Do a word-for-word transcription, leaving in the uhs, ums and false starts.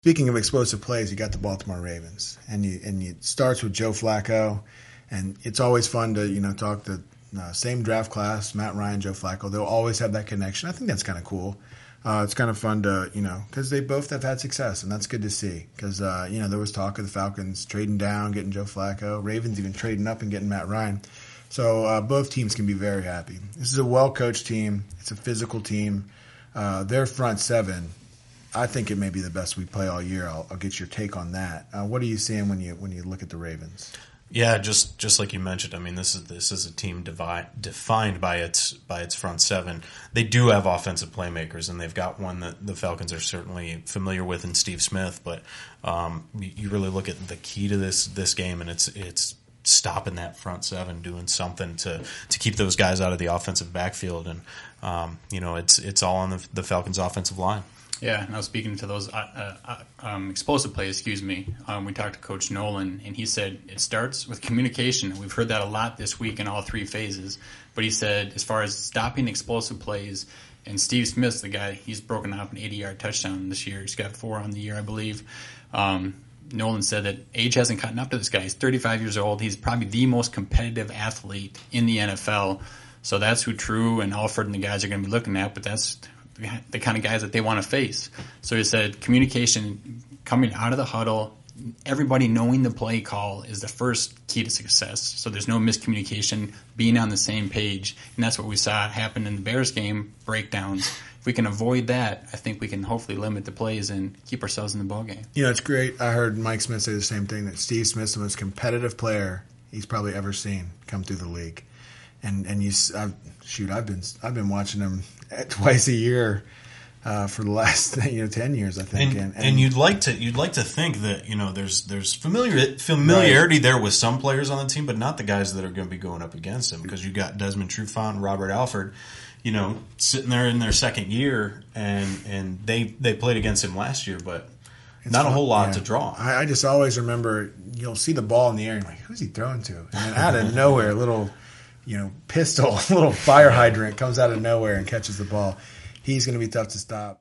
Speaking of explosive plays, you got the Baltimore Ravens, and you and it starts with Joe Flacco, and it's always fun to you know talk the uh, same draft class, Matt Ryan, Joe Flacco. They'll always have that connection. I think that's kind of cool. Uh, it's kind of fun to you know because they both have had success, and that's good to see. Because uh, you know there was talk of the Falcons trading down, getting Joe Flacco, Ravens even trading up and getting Matt Ryan. So uh, both teams can be very happy. This is a well-coached team. It's a physical team. Uh, their front seven. I think it may be the best we play all year. I'll, I'll get your take on that. Uh, what are you seeing when you when you look at the Ravens? Yeah, just just like you mentioned. I mean, this is this is a team devi- defined by its by its front seven. They do have offensive playmakers, and they've got one that the Falcons are certainly familiar with in Steve Smith. But um, you really look at the key to this this game, and it's it's stopping that front seven, doing something to to keep those guys out of the offensive backfield, and um, you know it's it's all on the, the Falcons' offensive line. Yeah, and I was speaking to those uh, uh, um, explosive plays, excuse me. Um, we talked to Coach Nolan, and he said it starts with communication. We've heard that a lot this week in all three phases. But he said as far as stopping explosive plays, and Steve Smith's the guy, he's broken off an eighty-yard touchdown this year. He's got four on the year, I believe. Um, Nolan said that age hasn't caught up to this guy. He's thirty-five years old. He's probably the most competitive athlete in the N F L. So that's who True and Alford and the guys are going to be looking at, but that's the kind of guys that they want to face. So he said communication coming out of the huddle, everybody knowing the play call is the first key to success. So there's no miscommunication, being on the same page. And that's what we saw happen in the Bears game, breakdowns. If we can avoid that, I think we can hopefully limit the plays and keep ourselves in the ballgame. You know, it's great. I heard Mike Smith say the same thing, that Steve Smith's the most competitive player he's probably ever seen come through the league. And and you I've, shoot, I've been I've been watching him twice a year uh, for the last you know ten years, I think. And, and, and, and you'd like to you'd like to think that you know there's there's familiar familiarity right. there with some players on the team, but not the guys that are going to be going up against him, because you got Desmond Trufant, Robert Alford, you know, sitting there in their second year, and and they they played against him last year, but it's not fun. A whole lot yeah. to draw. I, I just always remember you'll see the ball in the air and you're like, who's he throwing to? And then out of nowhere, a little. You know, pistol, little fire hydrant comes out of nowhere and catches the ball. He's going to be tough to stop.